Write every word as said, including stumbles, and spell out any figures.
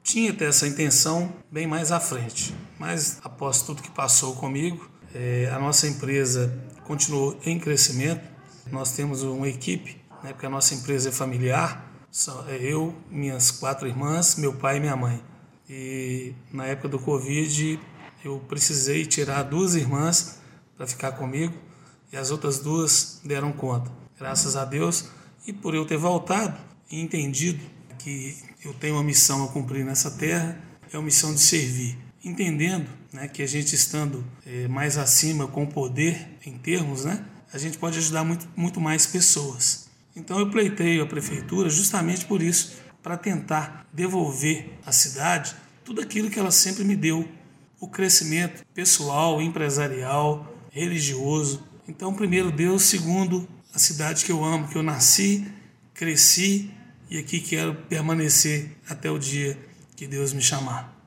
tinha até essa intenção bem mais à frente. Mas após tudo que passou comigo, é, a nossa empresa continuou em crescimento. Nós temos uma equipe, né, porque a nossa empresa é familiar. Só eu, minhas quatro irmãs, meu pai e minha mãe. E na época do Covid, eu precisei tirar duas irmãs para ficar comigo e as outras duas deram conta. Graças a Deus, e por eu ter voltado e entendido que eu tenho uma missão a cumprir nessa terra, é uma missão de servir. Entendendo, né, que a gente estando é, mais acima com poder em termos, né, a gente pode ajudar muito, muito mais pessoas. Então eu pleiteio a prefeitura justamente por isso, para tentar devolver à cidade tudo aquilo que ela sempre me deu, o crescimento pessoal, empresarial, religioso. Então, primeiro Deus, segundo a cidade que eu amo, que eu nasci, cresci e aqui quero permanecer até o dia que Deus me chamar.